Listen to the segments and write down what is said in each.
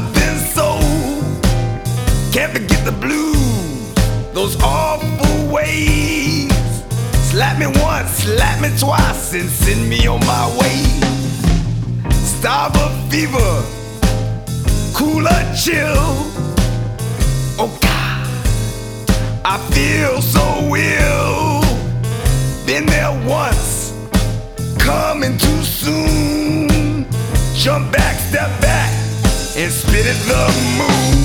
I've been sold. Can't forget the blues, those awful ways. Slap me once, slap me twice, and send me on my way. Starve fever, cooler chill. Oh God, I feel so ill. Been there once, coming too soon. Jump back, step back, and spit at the moon.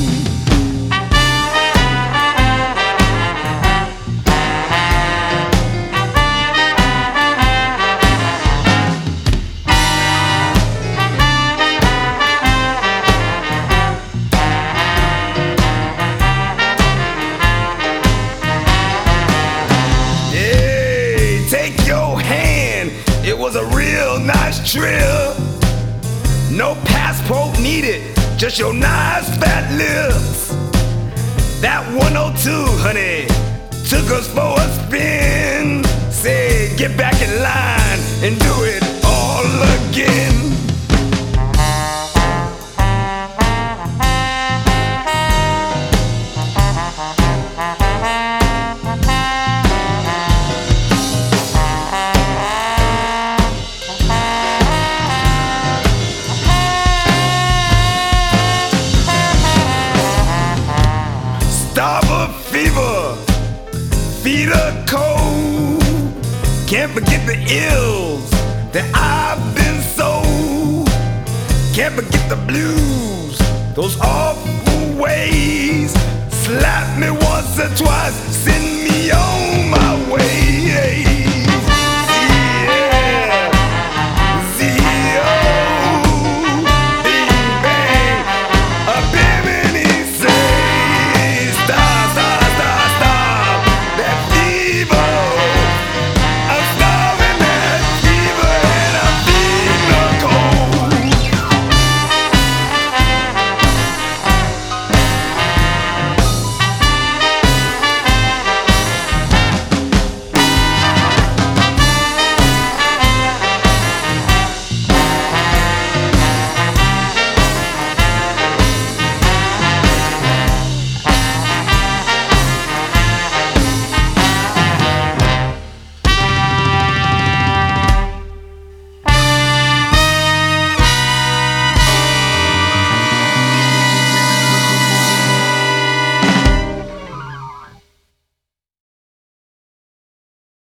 It was a real nice trip. No passport needed, just your nice fat lips. That 102, honey, took us for a spin. Said, get back in line and do it all again. Starve fever, feet are cold. Can't forget the ills that I've been sold. Can't forget the blues, those awful ways. Slap me once or twice, send